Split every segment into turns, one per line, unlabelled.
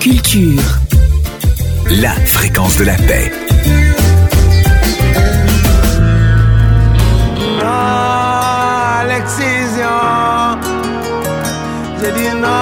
Culture. La fréquence de la paix.
Non à l'excision. J'ai dit non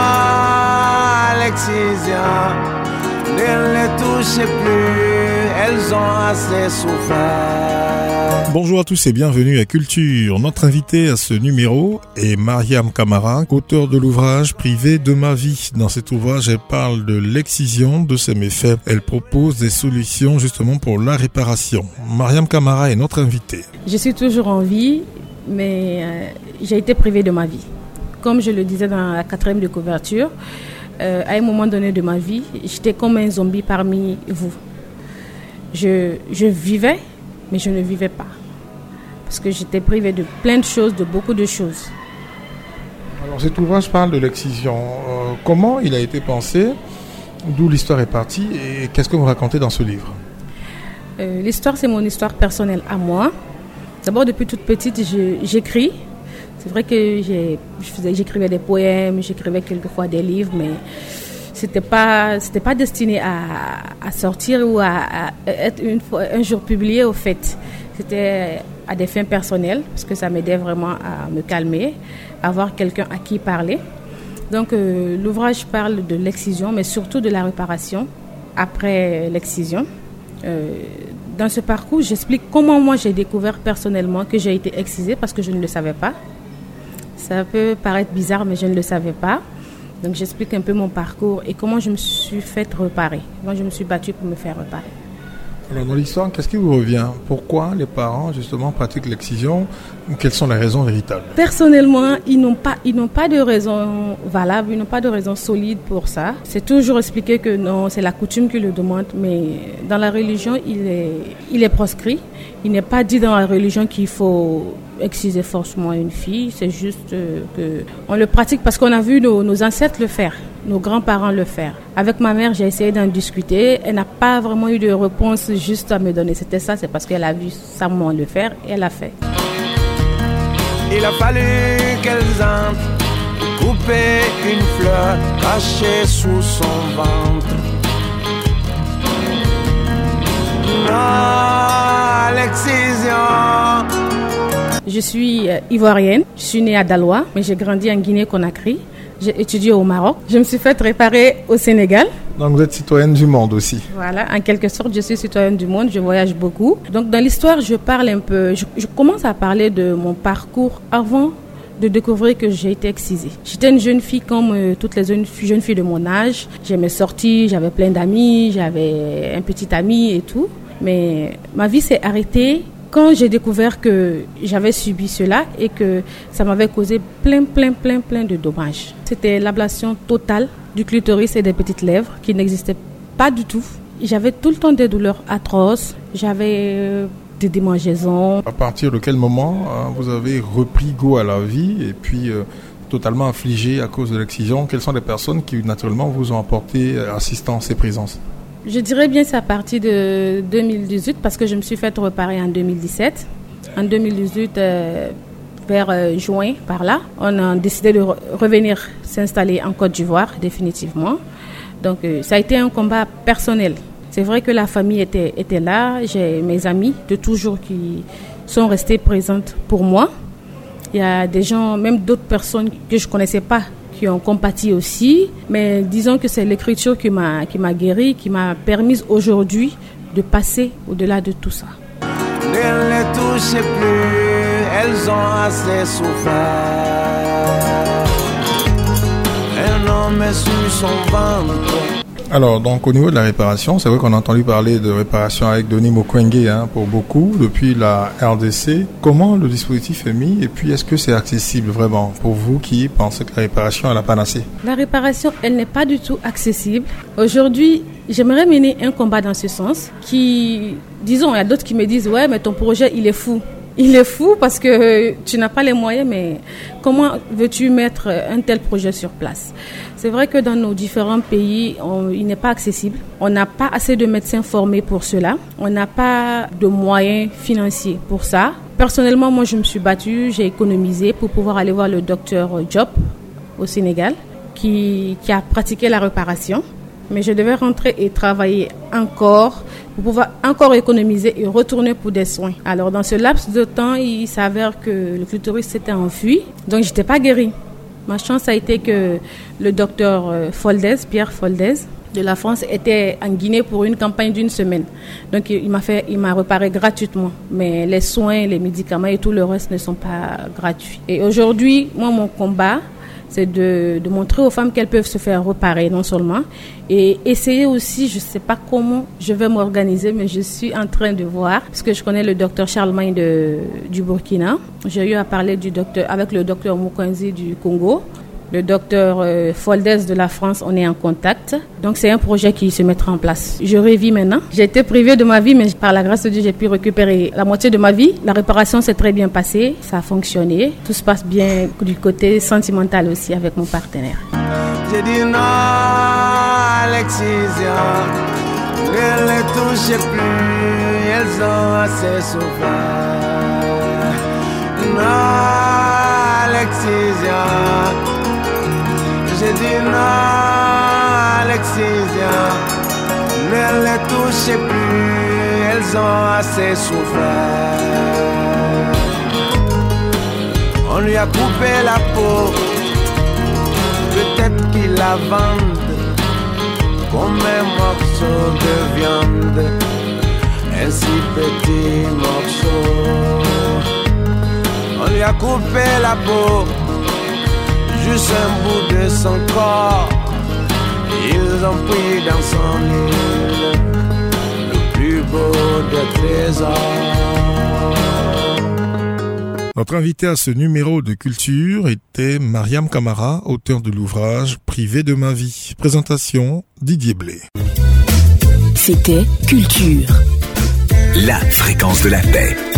à l'excision. Ne les touchez plus, elles ont assez souffert.
Bonjour à tous et bienvenue à Culture. Notre invité à ce numéro est Mariam Kamara, auteure de l'ouvrage Privé de ma vie. Dans cet ouvrage, elle parle de l'excision, de ses méfaits. Elle propose des solutions justement pour la réparation. Mariam Kamara est notre invitée.
Je suis toujours en vie, mais j'ai été privée de ma vie. Comme je le disais dans la 4e de couverture, à un moment donné de ma vie, j'étais comme un zombie parmi vous. Je vivais, mais je ne vivais pas. Parce que j'étais privée de plein de choses, de beaucoup de choses.
Alors cet ouvrage parle de l'excision. Comment il a été pensé? D'où l'histoire est partie? Et qu'est-ce que vous racontez dans ce livre?
L'histoire, c'est mon histoire personnelle à moi. D'abord, depuis toute petite, j'écris. C'est vrai que j'écrivais des poèmes, j'écrivais quelquefois des livres, mais c'était pas destiné à sortir ou à être un jour publié au fait. C'était à des fins personnelles, parce que ça m'aidait vraiment à me calmer, à avoir quelqu'un à qui parler. Donc l'ouvrage parle de l'excision, mais surtout de la réparation après l'excision. Dans ce parcours, j'explique comment moi j'ai découvert personnellement que j'ai été excisée parce que je ne le savais pas. Ça peut paraître bizarre, mais je ne le savais pas. Donc j'explique un peu mon parcours et comment je me suis fait réparer. Moi, je me suis battue pour me faire réparer.
Alors dans l'histoire, qu'est-ce qui vous revient? Pourquoi les parents justement pratiquent l'excision? Quelles sont les raisons véritables?
Personnellement, ils n'ont pas de raison valable, ils n'ont pas de raison solide pour ça. C'est toujours expliqué que non, c'est la coutume qui le demande, mais dans la religion, il est proscrit. Il n'est pas dit dans la religion qu'il faut exciser forcément une fille. C'est juste que on le pratique parce qu'on a vu nos ancêtres le faire, nos grands-parents le faire. Avec ma mère, j'ai essayé d'en discuter. Elle n'a pas vraiment eu de réponse juste à me donner. C'était ça, c'est parce qu'elle a vu sa maman le faire et elle l'a fait.
Il a fallu qu'elles entrent, couper une fleur cachée sous son ventre. Non à l'excision.
Je suis ivoirienne, je suis née à Daloa, mais j'ai grandi en Guinée-Conakry. J'ai étudié au Maroc. Je me suis fait réparer au Sénégal.
Donc vous êtes citoyenne du monde aussi.
Voilà, en quelque sorte, je suis citoyenne du monde, je voyage beaucoup. Donc dans l'histoire, je parle un peu, je commence à parler de mon parcours avant de découvrir que j'ai été excisée. J'étais une jeune fille comme toutes les jeunes filles de mon âge. J'aimais sortir, j'avais plein d'amis, j'avais un petit ami et tout. Mais ma vie s'est arrêtée quand j'ai découvert que j'avais subi cela et que ça m'avait causé plein de dommages. C'était l'ablation totale du clitoris et des petites lèvres qui n'existaient pas du tout. J'avais tout le temps des douleurs atroces, j'avais des démangeaisons. À
partir de quel moment vous avez repris goût à la vie et puis totalement affligé à cause de l'excision? Quelles sont les personnes qui naturellement vous ont apporté assistance et présence?
Je dirais bien c'est à partir de 2018 parce que je me suis fait réparer en 2017. En 2018, vers juin, par là, on a décidé de revenir s'installer en Côte d'Ivoire définitivement. Donc ça a été un combat personnel. C'est vrai que la famille était là. J'ai mes amis de toujours qui sont restés présentes pour moi. Il y a des gens, même d'autres personnes que je ne connaissais pas, qui ont compati aussi, mais disons que c'est l'écriture qui m'a guéri, qui m'a permis aujourd'hui de passer au-delà de tout ça.
Ne les touchez plus, elles ont assez souffert. Un homme est sur son ventre.
Alors, donc au niveau de la réparation, c'est vrai qu'on a entendu parler de réparation avec Denis Mukwege pour beaucoup, depuis la RDC. Comment le dispositif est mis et puis est-ce que c'est accessible vraiment pour vous qui pensez que la réparation est la panacée?
La réparation, elle n'est pas du tout accessible. Aujourd'hui, j'aimerais mener un combat dans ce sens qui, disons, il y a d'autres qui me disent « Ouais, mais ton projet, il est fou ». Il est fou parce que tu n'as pas les moyens, mais comment veux-tu mettre un tel projet sur place? C'est vrai que dans nos différents pays, il n'est pas accessible. On n'a pas assez de médecins formés pour cela. On n'a pas de moyens financiers pour ça. Personnellement, moi, je me suis battue, j'ai économisé pour pouvoir aller voir le docteur Diop au Sénégal, qui a pratiqué la réparation. Mais je devais rentrer et travailler encore pour pouvoir encore économiser et retourner pour des soins. Alors dans ce laps de temps, il s'avère que le clitoris s'était enfui, donc j'étais pas guérie. Ma chance a été que le docteur Pierre Foldez de la France était en Guinée pour une campagne d'1 semaine. Donc il m'a réparé gratuitement. Mais les soins, les médicaments et tout le reste ne sont pas gratuits. Et aujourd'hui, moi, mon combat, c'est de montrer aux femmes qu'elles peuvent se faire réparer non seulement, et essayer aussi, je ne sais pas comment je vais m'organiser, mais je suis en train de voir, parce que je connais le docteur Charlemagne du Burkina. J'ai eu à parler avec le docteur Moukwanzi du Congo. Le docteur Foldez de la France, on est en contact. Donc c'est un projet qui se mettra en place. Je revis maintenant. J'ai été privée de ma vie, mais par la grâce de Dieu, j'ai pu récupérer la moitié de ma vie. La réparation s'est très bien passée. Ça a fonctionné. Tout se passe bien du côté sentimental aussi avec mon partenaire.
J'ai dit non à l'excision. Ne les touchez plus. Elles ont assez souffert. Non à l'excision. J'ai dit non à l'excision, ne les touchez plus, elles ont assez souffert. On lui a coupé la peau, peut-être qu'il la vende comme un morceau de viande, un si petit morceau. On lui a coupé la peau, juste un bout de son corps. Ils ont pris dans son île le plus beau des trésors.
Notre invité à ce numéro de Culture était Mariam Camara, auteur de l'ouvrage Privé de ma vie. Présentation Didier Blé.
C'était Culture. La fréquence de la paix.